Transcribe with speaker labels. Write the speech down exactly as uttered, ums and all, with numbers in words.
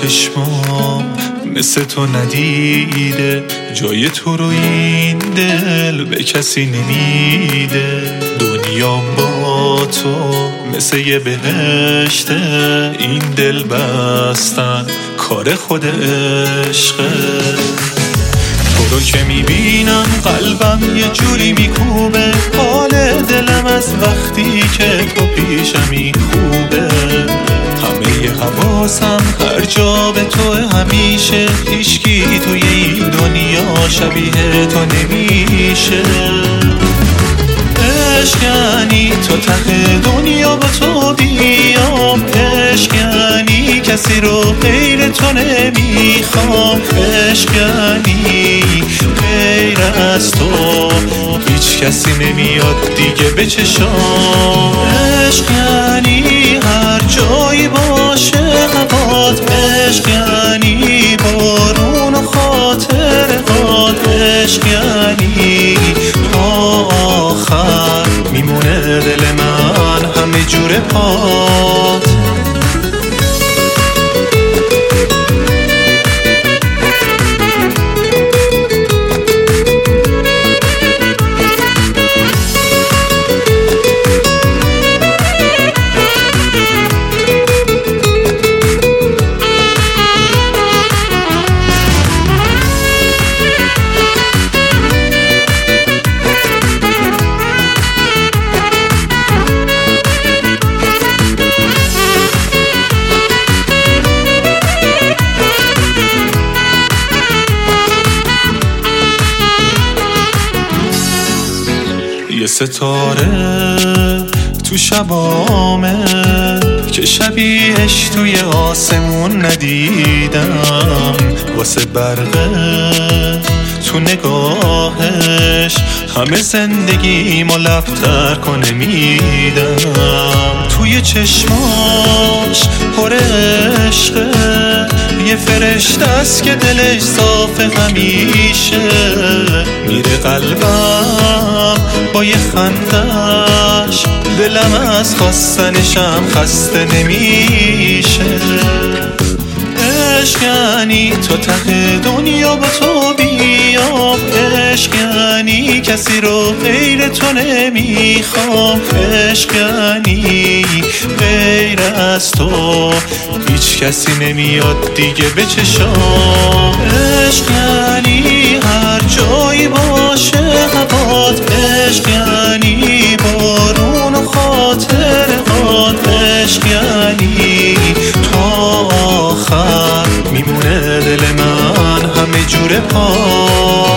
Speaker 1: چشمام مثل تو ندیده، جای تو رو این دل به کسی نمیده. دنیام با تو مثل یه بهشته، این دل بستن کار خود عشقه. تو رو که میبینم قلبم یه جوری میکوبه، حال دلم از وقتی که تو پیشمی خوبه. همه حواسم هر جا به تو همیشه، هیچکی توی این دنیا شبیه تو نمیشه. عشق یعنی تو ته دنیا با تو بیام، عشق یعنی کسی رو غیر تو نمیخوام، عشق یعنی غیر از تو هیچ کسی نمیاد دیگه به چشام. عشق یعنی هر جایی باشه هوات، عشق یعنی بارون و خاطرات، عشق یعنی آخر میمونه دل من همه جور پات. یه ستاره تو شبامه که شبیهش توی آسمون ندیدم، واسه برقه تو نگاهش همه زندگیمو لبتر کنه میدم. توی چشماش پر عشقه، یه فرشته است که دلش صافه همیشه. میره قلبم با یه خندش، دلم از خواستنشم خسته نمیشه. عشق یعنی تو ته دنیا با تو بیام، عشق یعنی کسی رو غیر تو نمیخوام، عشق یعنی غیر از تو هیچ کسی نمیاد دیگه به چشام. عشق یعنی هر جایی باشه هوات، عشق یعنی بارون و خاطرات، عشق یعنی تا آخر میمونه دل من همه جور پا.